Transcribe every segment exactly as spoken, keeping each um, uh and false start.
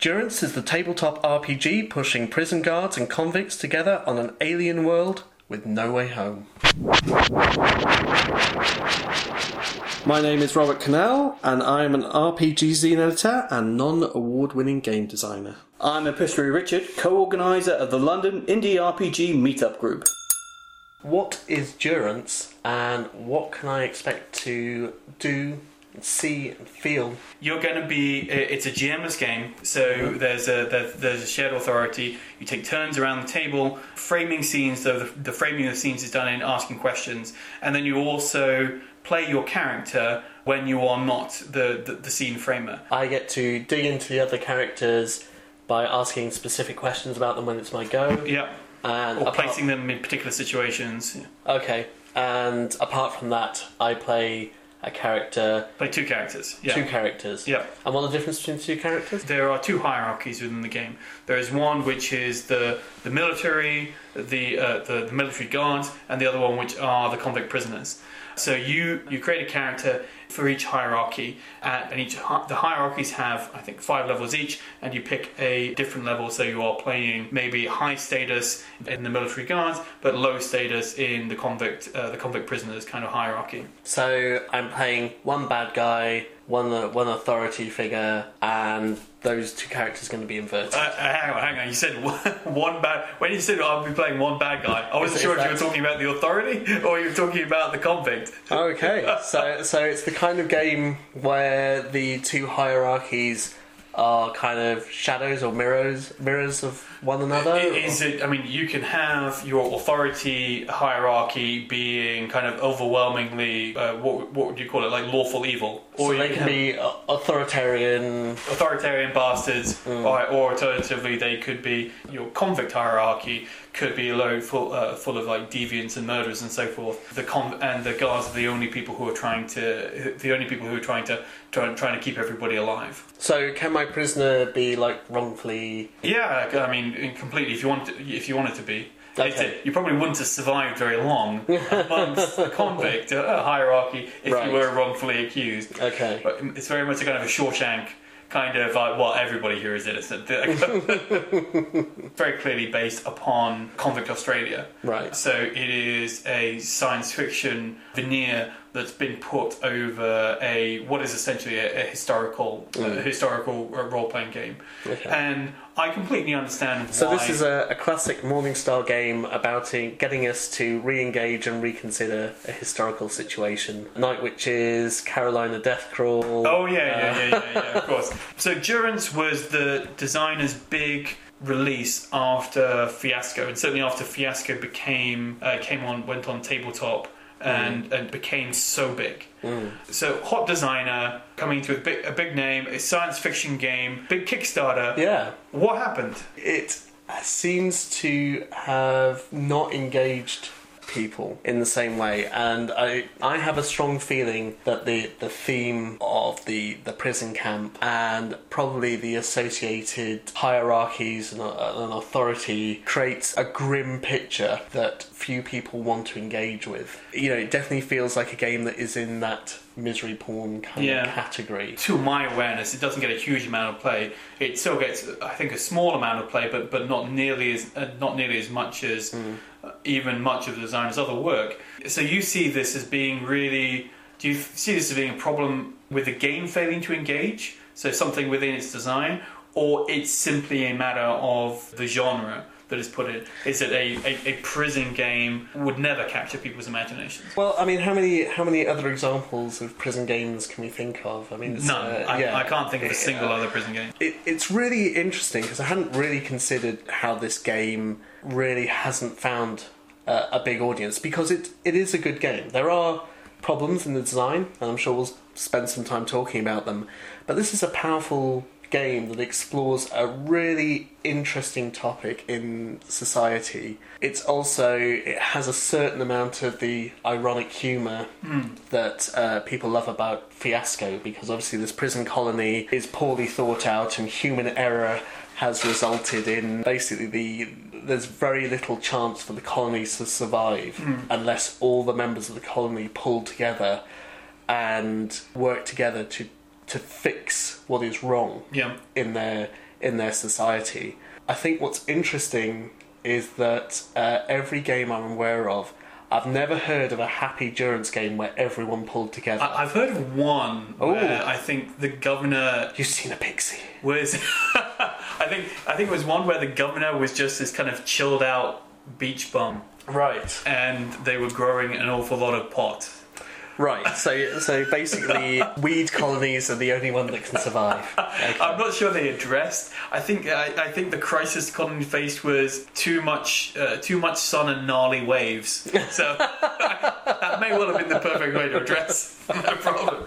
Durance is the tabletop R P G pushing prison guards and convicts together on an alien world with no way home. My name is Robert Cannell, and I am an R P G zine editor and non-award-winning game designer. I'm Epistolary Richard, co-organiser of the London Indie R P G Meetup Group. What is Durance, and what can I expect to do, see, and feel? You're going to be. It's a G M-less game, so there's a there's, there's a shared authority. You take turns around the table, framing scenes. So the, the framing of the scenes is done in asking questions, and then you also play your character when you are not the, the, the scene framer. I get to dig into the other characters by asking specific questions about them when it's my go. Yeah. And or apart- placing them in particular situations. Okay. And apart from that, I play a character... Play two characters. Yeah. Two characters. Yeah. And what are the difference between the two characters? There are two hierarchies within the game. There is one which is the the military, the uh, the, the military guards, and the other one which are the convict prisoners. So you, you create a character for each hierarchy, and each the hierarchies have, I think, five levels each, and you pick a different level. So you are playing maybe high status in the military guards, but low status in the convict uh, the convict prisoners kind of hierarchy. So I'm playing one bad guy, one uh, one authority figure, and those two characters are going to be inverted. Uh, uh, hang on, hang on. You said one, one bad. When you said I'll be playing one bad guy, I wasn't Is- sure is if you were that- talking about the authority or you were talking about the convict. Okay, so so it's the kind of game where the two hierarchies are kind of shadows or mirrors mirrors of one another. Is it? I mean, you can have your authority hierarchy being kind of overwhelmingly uh, what what would you call it, like lawful evil, Or you they can be uh, authoritarian. authoritarian bastards, Mm. or, or alternatively they could be your convict hierarchy could be a load full uh, full of like deviants and murderers and so forth. The con- and the guards are the only people who are trying to the only people who are trying to try, trying to keep everybody alive. So can my prisoner be like wrongfully? Yeah, I mean, completely. If you want, to, if you want it to be, Okay. It's- you probably wouldn't have survived very long amongst the convict uh, hierarchy if Right. you were wrongfully accused. Okay. But it's very much a kind of a Shawshank kind of like, well, everybody here is innocent. Very clearly based upon Convict Australia. Right. So it is a science fiction veneer that's been put over a what is essentially a, a historical Mm. a historical uh, role-playing game. Okay. And I completely understand So why. this is a, a classic Morningstar game about it, getting us to re-engage and reconsider a historical situation. Night Witches, Carolina Deathcrawl. Oh yeah, yeah, uh, yeah, yeah, yeah, of course. So Durance was the designer's big release after Fiasco, and certainly after Fiasco became uh, came on, went on tabletop, and mm. and became so big. Mm. So hot designer coming to a big a big name, a science fiction game, big Kickstarter. Yeah. What happened? It seems to have not engaged people in the same way, and I I have a strong feeling that the the theme of the the prison camp and probably the associated hierarchies and, uh, and authority creates a grim picture that few people want to engage with. You know, it definitely feels like a game that is in that misery porn kind Yeah. of category. To my awareness, it doesn't get a huge amount of play. It still gets, I think, a small amount of play, but but not nearly as uh, not nearly as much as Mm. uh, even much of the designer's other work. So you see this as being really? Do you see this as being a problem with the game failing to engage? So something within its design, or it's simply a matter of the genre that is put in? Is it a, a, a prison game would never capture people's imaginations? Well, I mean, how many how many other examples of prison games can we think of? I mean, it's, None. uh, I, yeah. I can't think of a single Uh, other prison game. It, it's really interesting because I hadn't really considered how this game really hasn't found uh, a big audience, because it it is a good game. There are problems in the design, and I'm sure we'll spend some time talking about them, but this is a powerful game that explores a really interesting topic in society. It's also, it has a certain amount of the ironic humour Mm. that uh, people love about Fiasco, because obviously this prison colony is poorly thought out and human error has resulted in basically the there's very little chance for the colony to survive Mm. unless all the members of the colony pull together and work together to to fix what is wrong Yeah. in their in their society. I think what's interesting is that uh, every game I'm aware of, I've never heard of a happy Durance game where everyone pulled together. I- I've heard of one Ooh. where I think the governor You've seen a pixie. was. I think I think it was one where the governor was just this kind of chilled out beach bum, Right. and they were growing an awful lot of pot. Right. So so basically, weed colonies are the only one that can survive. Okay. I'm not sure they addressed. I think I, I think the crisis the colony faced was too much uh, too much sun and gnarly waves. So that may well have been the perfect way to address the problem.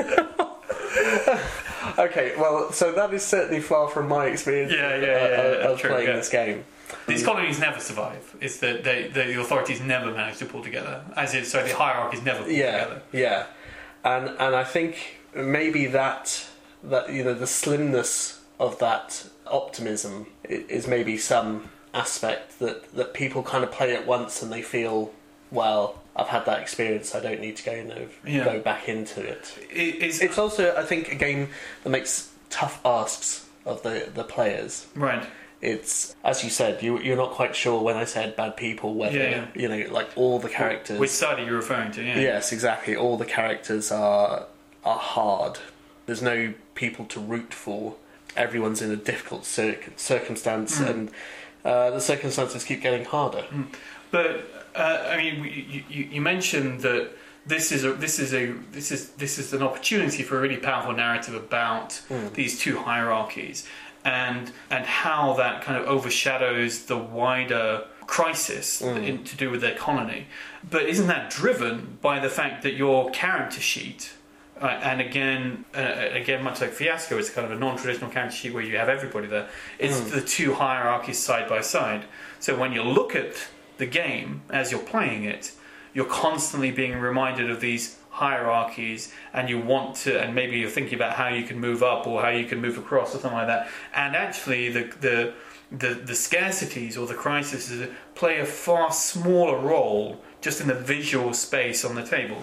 Okay, well, so that is certainly far from my experience Yeah, of, yeah, yeah, uh, of true, playing yeah. this game. These colonies never survive. It's that they, the authorities never manage to pull together. As in, so the hierarchies never pull Yeah, together. yeah, and and I think maybe that that you know the slimness of that optimism i- is maybe some aspect that that people kind of play it once and they feel, well, I've had that experience. I don't need to go no, Yeah. go back into it. It, it's, It's also, I think, a game that makes tough asks of the the players. right. It's, as you said, you, you're not quite sure when I said bad people whether, Yeah, yeah. you know, like all the characters... Which side are you referring to? Yeah. Yes, exactly. All the characters are are hard. There's no people to root for. Everyone's in a difficult cir- circumstance, Mm. and uh, the circumstances keep getting harder. But uh, I mean, you, you, you mentioned that this is a this is a this is this is an opportunity for a really powerful narrative about Mm. these two hierarchies, and and how that kind of overshadows the wider crisis Mm. in, to do with their colony. But isn't that driven by the fact that your character sheet? Uh, and again, uh, again, much like Fiasco, it's kind of a non-traditional character sheet where you have everybody there. It's Mm. the two hierarchies side by side. So when you look at the game as you're playing it, you're constantly being reminded of these hierarchies, and you want to, and maybe you're thinking about how you can move up or how you can move across or something like that. And actually, the the the, the scarcities or the crises play a far smaller role just in the visual space on the table.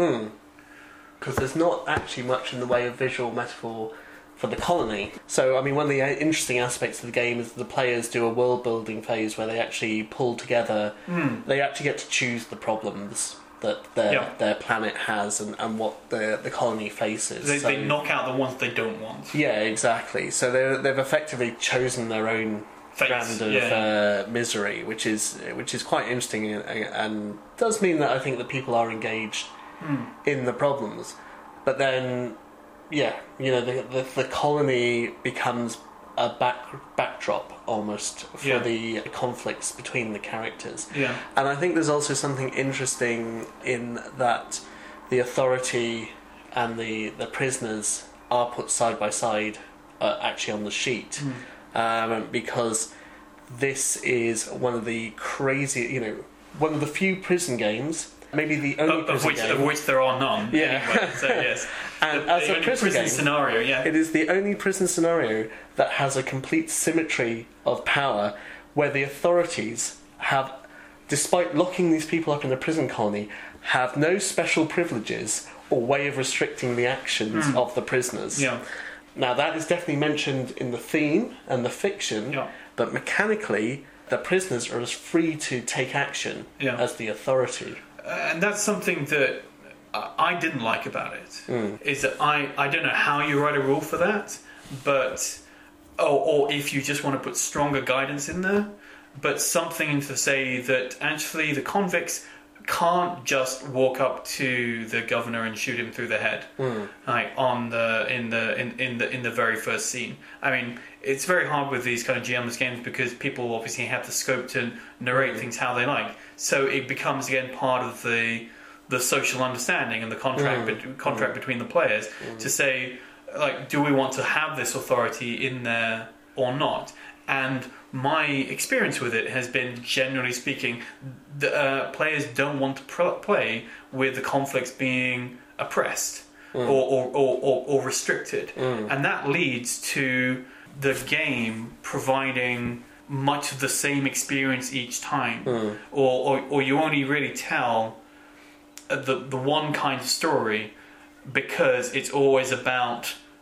Because there's not actually much in the way of visual metaphor for the colony. So, I mean, one of the interesting aspects of the game is the players do a world-building phase where they actually pull together... Mm. They actually get to choose the problems that their Yeah. their planet has and, and what the the colony faces. They, So- they knock out the ones they don't want. Yeah, exactly. So they they've effectively chosen their own Fates, brand of yeah. uh, misery, which is which is quite interesting and, and does mean that I think that people are engaged Mm. in the problems. But then, yeah, you know, the the, the colony becomes a back backdrop almost for Yeah. the conflicts between the characters. Yeah. And I think there's also something interesting in that the authority and the, the prisoners are put side by side uh, actually on the sheet. Mm. Um, because this is one of the crazy, you know, one of the few prison games, maybe the only Of, of prison which game. of which there are none. Yeah. Anyway, so yes. And the, as the a only prison game- scenario, yeah. It is the only prison scenario that has a complete symmetry of power where the authorities have, despite locking these people up in a prison colony, have no special privileges or way of restricting the actions Mm. of the prisoners. Yeah. Now, that is definitely mentioned in the theme and the fiction, Yeah. but mechanically, the prisoners are as free to take action Yeah. as the authority. And that's something that I I didn't like about it. Mm. Is that I, I don't know how you write a rule for that, but or, or if you just want to put stronger guidance in there, but something to say that actually the convicts can't just walk up to the governor and shoot him through the head, Mm. like on the in the in, in the in the very first scene. I mean, it's very hard with these kind of G M less games because people obviously have the scope to narrate Mm. things how they like. So it becomes again part of the the social understanding and the contract Mm. bet- contract between the players to say, like, do we want to have this authority in there or not? And my experience with it has been, generally speaking, the uh, players don't want to pr- play with the conflicts being oppressed Mm. or, or, or, or, or restricted. Mm. And that leads to the game providing much of the same experience each time. Mm. Or, or, or you only really tell the, the one kind of story because it's always about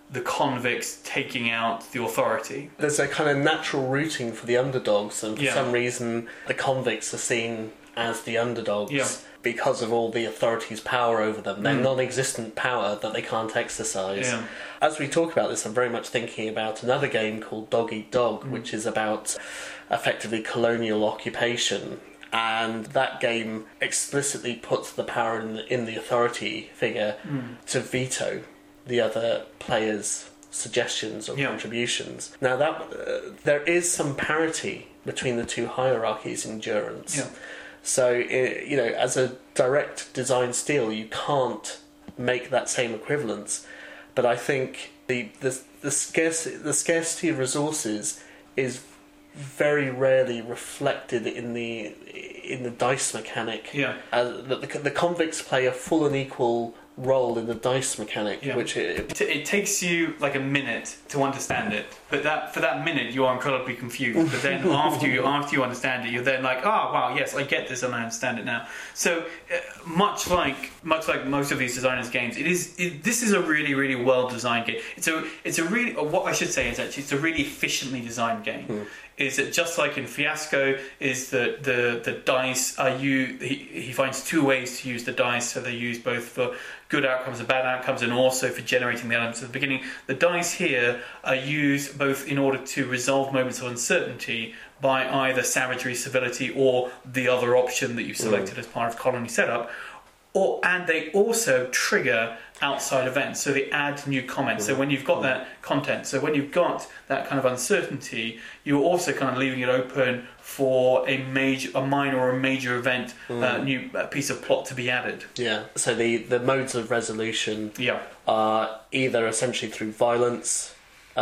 the convicts taking out the authority. There's a kind of natural rooting for the underdogs, and for Yeah. some reason the convicts are seen as the underdogs Yeah. because of all the authority's power over them. Their Mm. non-existent power that they can't exercise. Yeah. As we talk about this, I'm very much thinking about another game called Dog Eat Dog, Mm. which is about effectively colonial occupation. And that game explicitly puts the power in the, in the authority figure Mm. to veto the other players' suggestions or Yeah. contributions. Now, that uh, there is some parity between the two hierarchies in Durance. Yeah. So, i- you know, as a direct design steal, you can't make that same equivalence. But I think the the the scarcity the scarcity of resources is very rarely reflected in the in the dice mechanic. Yeah. Uh, the, the, the convicts play a full and equal role in the dice mechanic, Yeah. which it, It, it takes you like a minute to understand it, but that for that minute you are incredibly confused. But then after you after you understand it, you're then like, oh wow, yes, I get this and I understand it now. So uh, much like much like most of these designers' games, it is it, this is a really really well designed game. It's a it's a really what I should say is actually it's a really efficiently designed game. Hmm. Is that just like in Fiasco? Is that the the dice are you? He, he finds two ways to use the dice. So they're used both for good outcomes and bad outcomes, and also for generating the elements at the beginning. The dice here are used both in order to resolve moments of uncertainty by either savagery, civility, or the other option that you've selected as part of colony setup. Or, and they also trigger outside events, so they add new comments. So when you've got that content, so when you've got that kind of uncertainty, you're also kind of leaving it open for a major, a minor or a major event, uh, new uh, piece of plot to be added. yeah. So the, the modes of resolution Yeah, are either essentially through violence,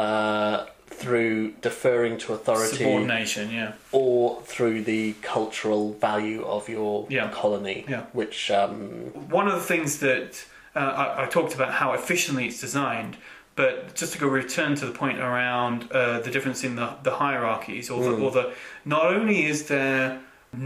uh, through deferring to authority, subordination. Yeah, or through the cultural value of your Yeah. colony, Yeah. which um, one of the things that uh, I, I talked about how efficiently it's designed, but just to go return to the point around uh, the difference in the, the hierarchies, or the, Mm. or the not only is there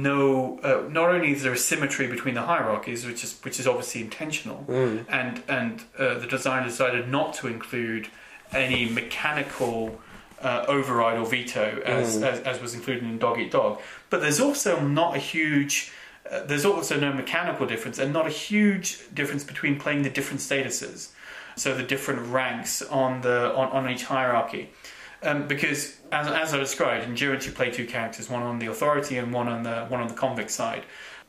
no, uh, not only is there a symmetry between the hierarchies, which is which is obviously intentional, mm, and and uh, the designer decided not to include any mechanical uh, override or veto as, Mm. as as was included in Dog Eat Dog. But there's also not a huge, uh, there's also no mechanical difference, and not a huge difference between playing the different statuses, so the different ranks on the on, on each hierarchy. Um, because as, as I described, in Durance you play two characters, one on the authority and one on the one on the convict side.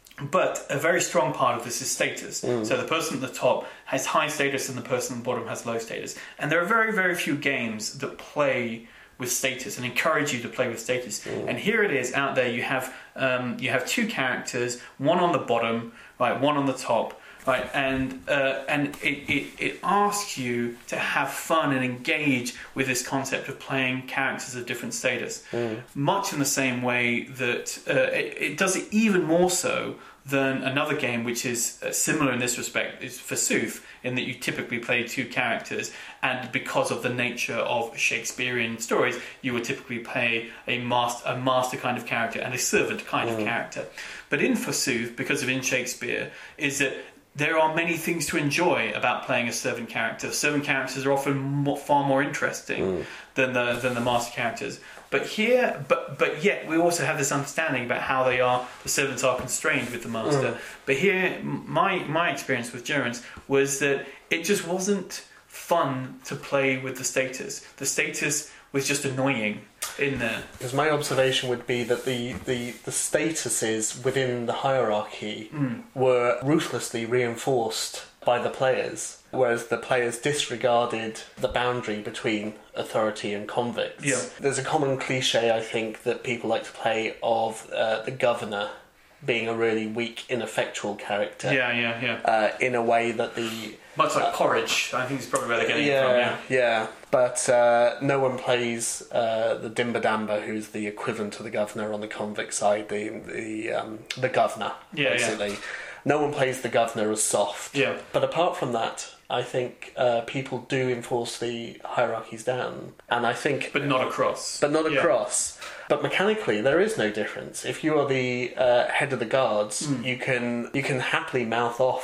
But a very strong part of this is status. Mm. So the person at the top has high status and the person at the bottom has low status. And there are very, very few games that play with status and encourage you to play with status. Mm. And here it is out there. You have um, you have two characters, one on the bottom, right, one on the top, right, and uh, and it, it it asks you to have fun and engage with this concept of playing characters of different status. mm, Much in the same way that uh, it, it does it even more so than another game which is uh, similar in this respect is Forsooth, in that you typically play two characters, and because of the nature of Shakespearean stories, you would typically play a master, a master kind of character and a servant kind of character. But in Forsooth, because of in Shakespeare, is that there are many things to enjoy about playing a servant character. Servant characters are often more, far more interesting mm. than the than the master characters. But here, but but yet we also have this understanding about how they are. The servants are constrained with the master. Mm. But here, m- my my experience with Durance was that it just wasn't fun to play with the status. The status was just annoying in there. Because my observation would be that the, the, the statuses within the hierarchy Mm. were ruthlessly reinforced by the players, whereas the players disregarded the boundary between authority and convicts. Yeah. There's a common cliche, I think, that people like to play of uh, the governor being a really weak, ineffectual character. Yeah, yeah, yeah. Uh, in a way that the Much like Porridge, I think is probably where they're getting yeah, it from. Yeah. yeah. But uh, no one plays uh, the Dimba Damba, who's the equivalent to the governor on the convict side, the the um, the governor, Yeah, basically. No one plays the governor as soft. Yeah. But apart from that, I think uh, people do enforce the hierarchies down, and I think, But not across. but not Yeah. across. But mechanically, there is no difference. If you are the uh, head of the guards, Mm. you can you can happily mouth off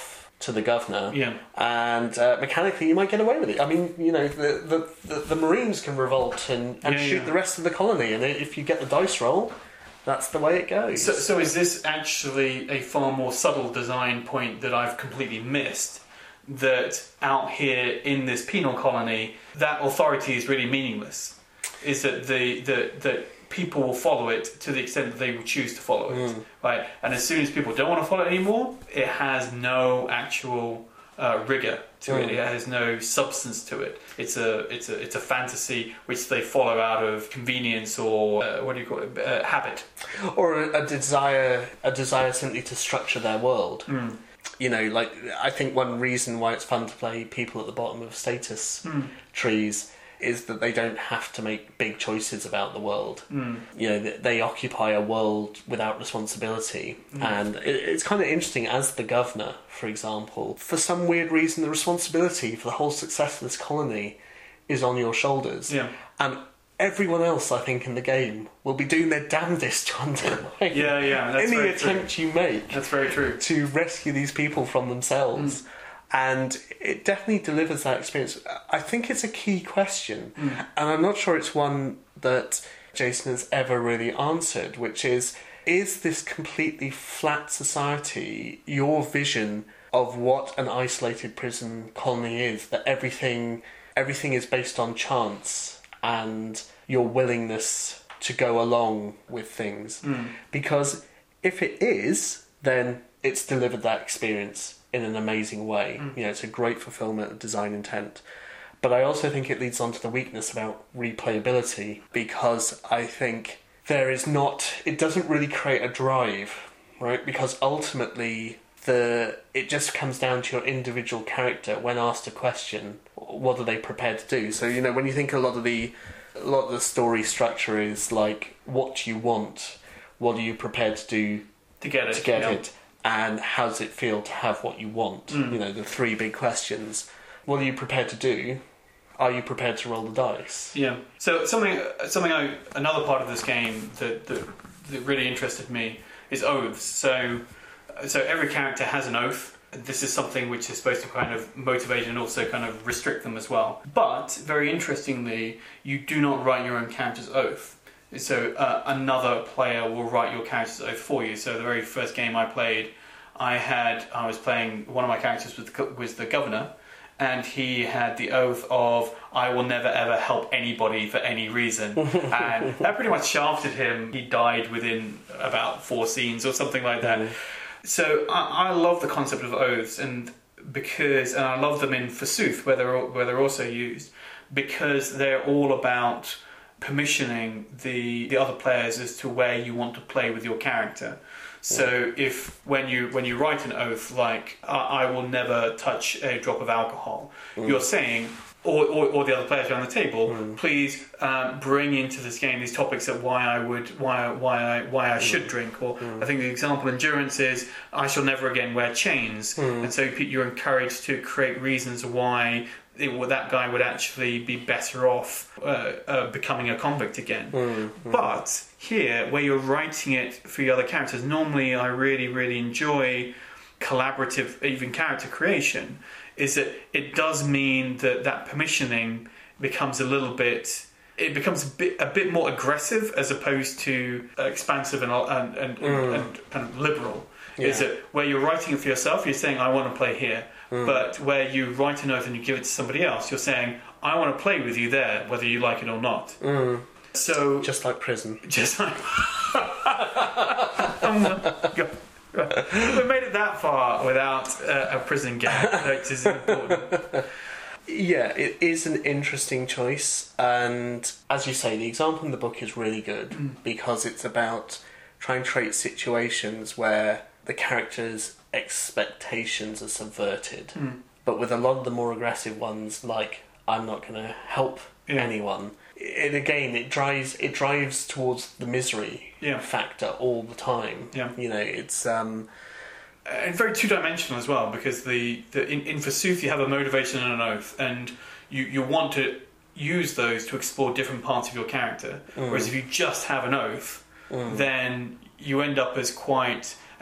to the governor, Yeah. and uh, mechanically you might get away with it. I mean, you know, the the, the, the Marines can revolt and, and Yeah, shoot yeah. the rest of the colony, and if you get the dice roll, that's the way it goes. So, so is this actually a far more subtle design point that I've completely missed? That out here in this penal colony, that authority is really meaningless. Is that the the that people will follow it to the extent that they will choose to follow it, Mm. right? And as soon as people don't want to follow it anymore, it has no actual uh, rigor to it. Mm. It has no substance to it. It's a it's a it's a fantasy which they follow out of convenience or uh, what do you call it, uh, habit. Or a, a desire, a desire simply to structure their world. Mm. You know, like I think one reason why it's fun to play people at the bottom of status Mm. trees is that they don't have to make big choices about the world. Mm. You know, they, they occupy a world without responsibility, Mm. and it, it's kind of interesting. As the governor, for example, for some weird reason, the responsibility for the whole success of this colony is on your shoulders, Yeah. and everyone else, I think, in the game will be doing their damnedest to undermine Yeah, yeah. That's any very attempt true. you make That's very true. to rescue these people from themselves. Mm. And it definitely delivers that experience. I think it's a key question, Mm. and I'm not sure it's one that Jason has ever really answered, which is, is this completely flat society your vision of what an isolated prison colony is? That everything, everything is based on chance and your willingness to go along with things? Mm. Because if it is, then it's delivered that experience in an amazing way. Mm. You know, it's a great fulfillment of design intent. But I also think it leads on to the weakness about replayability, because I think there is not, it doesn't really create a drive, right? Because ultimately the it just comes down to your individual character when asked a question, what are they prepared to do? So, you know, when you think a lot of the a lot of the story structure is like, what do you want? What are you prepared to do To get it. to get yeah. it? And how does it feel to have what you want? Mm. You know, the three big questions. What are you prepared to do? Are you prepared to roll the dice? Yeah. So something, something I, another part of this game that, that that really interested me is oaths. So, so every character has an oath. This is something which is supposed to kind of motivate and also kind of restrict them as well. But very interestingly, you do not write your own character's oath. So uh, another player will write your character's oath for you. So the very first game I played, I had I was playing one of my characters was the, was the governor. And he had the oath of, I will never ever help anybody for any reason. And that pretty much shafted him. He died within about four scenes or something like that. Mm. So I, I love the concept of oaths, and because, and I love them in Forsooth, where they're, where they're also used, because they're all about permissioning the, the other players as to where you want to play with your character. So if when you when you write an oath like I, I will never touch a drop of alcohol, Mm. you're saying, or, or, or the other players around the table, Mm. please um, bring into this game these topics of why I would why why I why I should drink. Or Mm. I think the example endurance is I shall never again wear chains, Mm. and so you're encouraged to create reasons why it, well, that guy would actually be better off uh, uh, becoming a convict again. Mm. But here, where you're writing it for your other characters, normally I really, really enjoy collaborative, even character creation, is that it does mean that that permissioning becomes a little bit, it becomes a bit, a bit more aggressive as opposed to expansive and, and, and, Mm. and kind of liberal. Yeah. Is that where you're writing it for yourself, you're saying, I want to play here. Mm. But where you write an oath and you give it to somebody else, you're saying, I want to play with you there, whether you like it or not. Mm. So Just like prison. just like um, go- we made it that far without uh, a prison game, which is important. Yeah, it is an interesting choice, and as you say, the example in the book is really good Mm. because it's about trying to create situations where the characters' expectations are subverted. Mm. But with a lot of the more aggressive ones, like I'm not going to help Yeah. anyone, it again it drives it drives towards the misery Yeah. factor all the time. Yeah. You know, it's um And very two-dimensional as well, because the, the in, in Forsooth you have a motivation and an oath, and you, you want to use those to explore different parts of your character. Mm. Whereas if you just have an oath, mm, then you end up as quite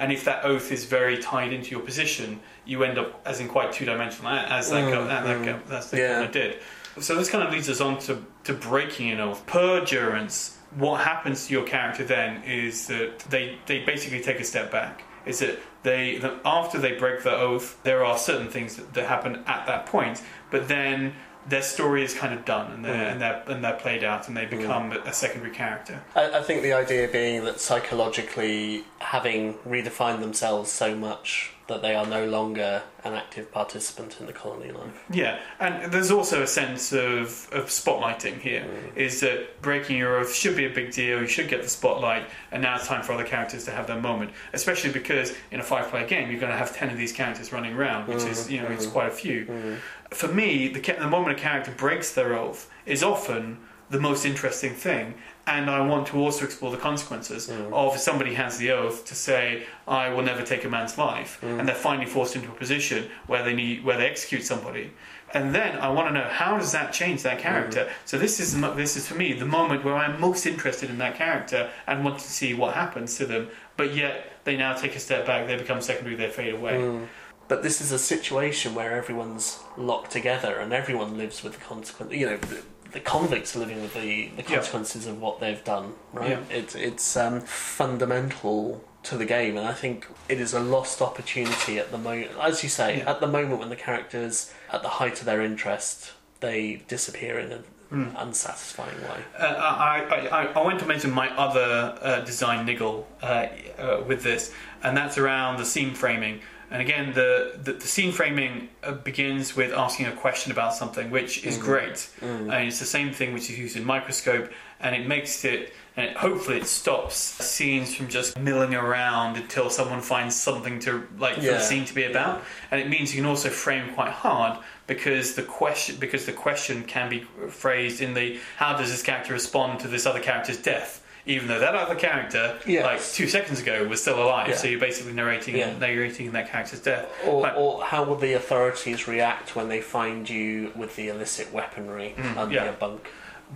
and if that oath is very tied into your position, you end up as in quite two-dimensional, as that, Mm, go, that, mm. that, that's the Yeah. kind of did. So this kind of leads us on to, to breaking an oath. Per durance, what happens to your character then is that they, they basically take a step back. Is that they that after they break the oath, there are certain things that, that happen at that point, but then their story is kind of done and they're, Mm. and they're, and they're played out and they become a secondary character. I, I think the idea being that psychologically, having redefined themselves so much that they are no longer an active participant in the colony life. Yeah, and there's also a sense of, of spotlighting here, Mm. is that breaking your oath should be a big deal, you should get the spotlight, and now it's time for other characters to have their moment, especially because in a five-player game you're going to have ten of these characters running around, which Mm. is, you know, it's Mm. quite a few. Mm. For me, the, ca- the moment a character breaks their oath is often the most interesting thing, and I want to also explore the consequences Mm. of if somebody has the oath to say, I will never take a man's life, Mm. and they're finally forced into a position where they need where they execute somebody. And then I want to know, how does that change that character? So this is mo- this is for me the moment where I'm most interested in that character and want to see what happens to them, but yet they now take a step back, they become secondary, they fade away. Mm. But this is a situation where everyone's locked together and everyone lives with the consequence. You know, the, the convicts are living with the, the Yeah. consequences of what they've done. Right? Yeah. It's it's um, fundamental to the game, and I think it is a lost opportunity at the moment. As you say, Yeah. at the moment when the characters at the height of their interest, they disappear in an Mm. unsatisfying way. Uh, I, I, I want to mention my other uh, design niggle uh, uh, with this, and that's around the scene framing. And again, the, the, the scene framing uh, begins with asking a question about something, which is Mm. great. Mm. And it's the same thing which is used in Microscope, and it makes it, and it, hopefully it stops scenes from just milling around until someone finds something to, like, for Yeah. the scene to be about. And it means you can also frame quite hard, because the question because the question can be phrased in the, how does this character respond to this other character's death? Even though that other character, Yes. like two seconds ago, was still alive, Yeah. so you're basically narrating Yeah. narrating that character's death. Or, Like- or how will the authorities react when they find you with the illicit weaponry Mm, under yeah. your bunk?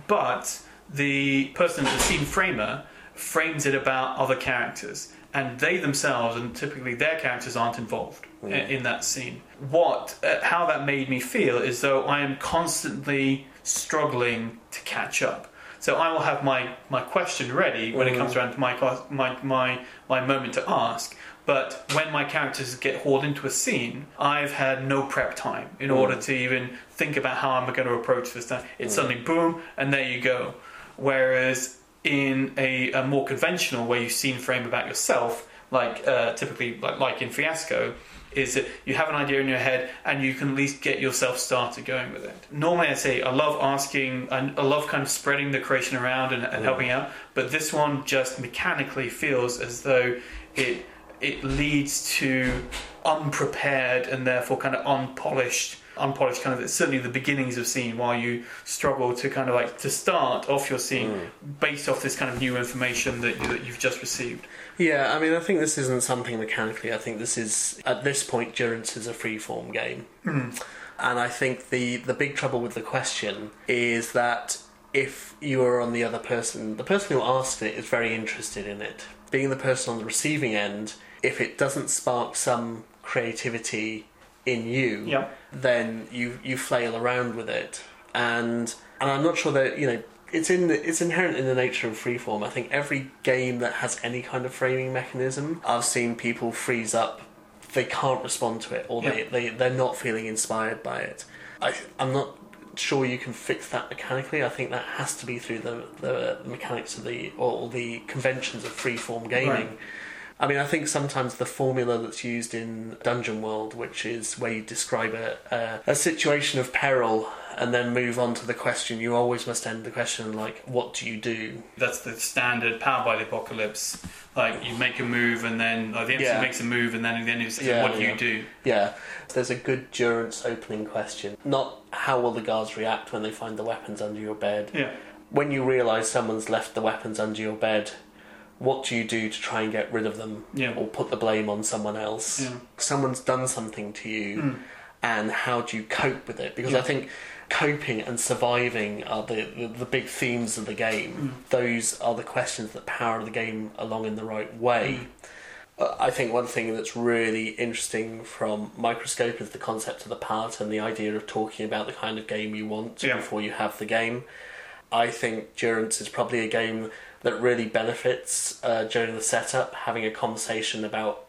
But the person, the scene framer, frames it about other characters, and they themselves, and typically their characters, aren't involved Mm. in, in that scene. What, uh, how that made me feel is though I am constantly struggling to catch up. So I will have my, my question ready when it comes around to my, my my my moment to ask. But when my characters get hauled into a scene, I've had no prep time in order to even think about how I'm going to approach this. It's suddenly boom, and there you go. Whereas in a, a more conventional way, you scene frame about yourself, like uh, typically like, like in Fiasco, is that you have an idea in your head and you can at least get yourself started going with it. Normally I say I love asking, I I love kind of spreading the creation around and, and helping out, but this one just mechanically feels as though it it leads to unprepared and therefore kind of unpolished unpolished kind of certainly the beginnings of scene, while you struggle to kind of like to start off your scene Mm. based off this kind of new information that, you, that you've just received. Yeah, I mean, I think this isn't something mechanically. I think this is, at this point, Durance is a free-form game. Mm. And I think the, the big trouble with the question is that if you are on the other person, the person who asked it is very interested in it. Being the person on the receiving end, if it doesn't spark some creativity in you, Yeah. then you you flail around with it. And and I'm not sure that, you know, it's in the, it's inherent in the nature of freeform. I think every game that has any kind of framing mechanism, I've seen people freeze up. They can't respond to it, or they, Yeah. they, they're not feeling inspired by it. I, I'm not sure you can fix that mechanically. I think that has to be through the, the mechanics of the, or the conventions of freeform gaming. Right. I mean, I think sometimes the formula that's used in Dungeon World, which is where you describe a, a, a situation of peril and then move on to the question, you always must end the question like, what do you do? That's the standard Powered by the Apocalypse. Like, you make a move and then, like, the M C Yeah. makes a move and then at the end it's Yeah, what do yeah. you do? Yeah, there's a good Durance opening question. Not how will the guards react when they find the weapons under your bed. Yeah. When you realise someone's left the weapons under your bed, what do you do to try and get rid of them? Yeah. Or put the blame on someone else? Yeah. Someone's done something to you, Mm. and how do you cope with it? Because Yeah. I think coping and surviving are the, the, the big themes of the game. Mm. Those are the questions that power the game along in the right way. Uh, I think one thing that's really interesting from Microscope is the concept of the palette and the idea of talking about the kind of game you want Yeah. before you have the game. I think Durance is probably a game that really benefits uh, during the setup, having a conversation about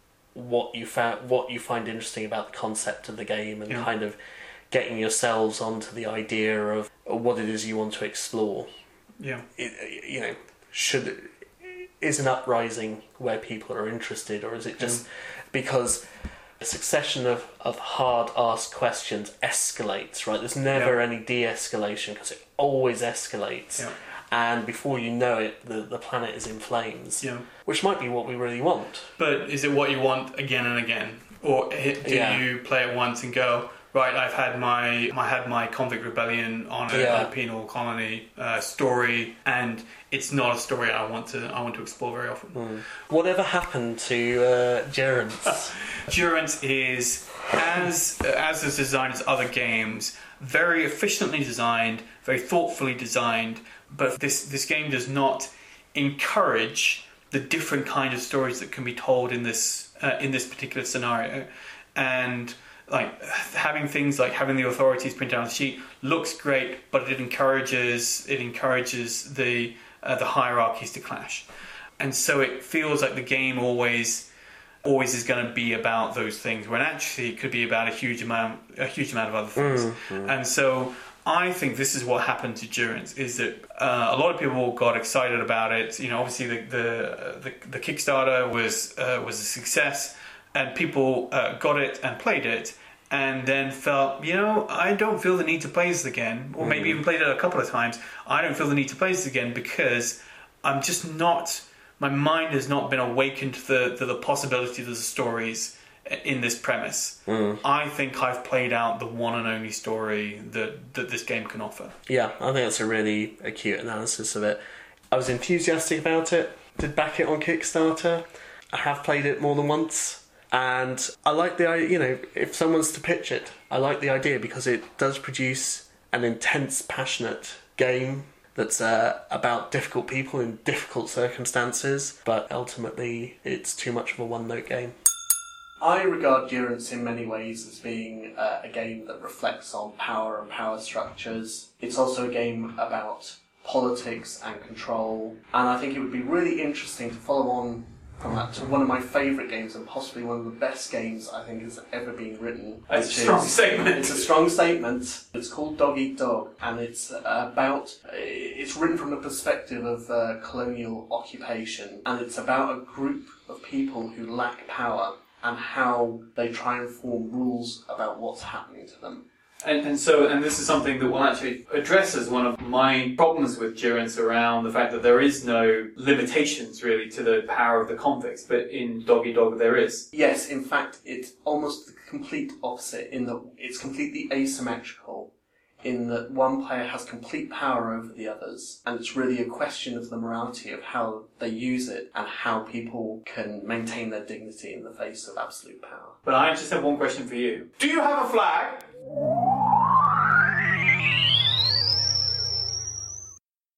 what you fa- what you find interesting about the concept of the game, and Yeah. kind of getting yourselves onto the idea of what it is you want to explore. Yeah. It, you know, should is an uprising where people are interested, or is it just because a succession of, of hard asked questions escalates, right? There's never Yeah. any de-escalation because it always escalates. Yeah. And before you know it, the, the planet is in flames. Yeah. Which might be what we really want. But is it what you want again and again? Or do Yeah. you play it once and go, right, I've had my I had my convict rebellion on a, Yeah. on a penal colony uh, story, and it's not a story I want to I want to explore very often. Mm. Whatever happened to uh, Durance? Durance is, as as is designed as other games, very efficiently designed, very thoughtfully designed, but this, this game does not encourage the different kind of stories that can be told in this uh, in this particular scenario. And like having things like having the authorities print out the sheet looks great, but it encourages it encourages the uh, the hierarchies to clash. And so it feels like the game always always is going to be about those things, when actually it could be about a huge amount a huge amount of other things. Mm-hmm. And so I think this is what happened to Durance, is that uh, a lot of people got excited about it. You know, obviously the the the, the Kickstarter was uh, was a success, and people uh, got it and played it, and then felt, you know, I don't feel the need to play this again, or maybe even played it a couple of times. I don't feel the need to play this again because I'm just not. My mind has not been awakened to the to the possibility of the stories in this premise. Mm. I think I've played out the one and only story that, that this game can offer. Yeah, I think that's a really acute analysis of it. I was enthusiastic about it, did back it on Kickstarter. I have played it more than once, and I like the idea, you know, if someone's to pitch it, I like the idea because it does produce an intense, passionate game that's uh, about difficult people in difficult circumstances, but ultimately it's too much of a one-note game. I regard Durance in many ways as being uh, a game that reflects on power and power structures. It's also a game about politics and control, and I think it would be really interesting to follow on from that to one of my favourite games, and possibly one of the best games I think has ever been written. That's which a strong is- statement. It's a strong statement. It's called Dog Eat Dog, and it's about, it's written from the perspective of uh, colonial occupation, and it's about a group of people who lack power and how they try and form rules about what's happening to them. And, and so, and this is something that will actually address as one of my problems with Durance around the fact that there is no limitations really to the power of the convicts, but in Dog Eat Dog there is. Yes, in fact, it's almost the complete opposite in that it's completely asymmetrical, in that one player has complete power over the others, and it's really a question of the morality of how they use it and how people can maintain their dignity in the face of absolute power. But I just have one question for you. Do you have a flag?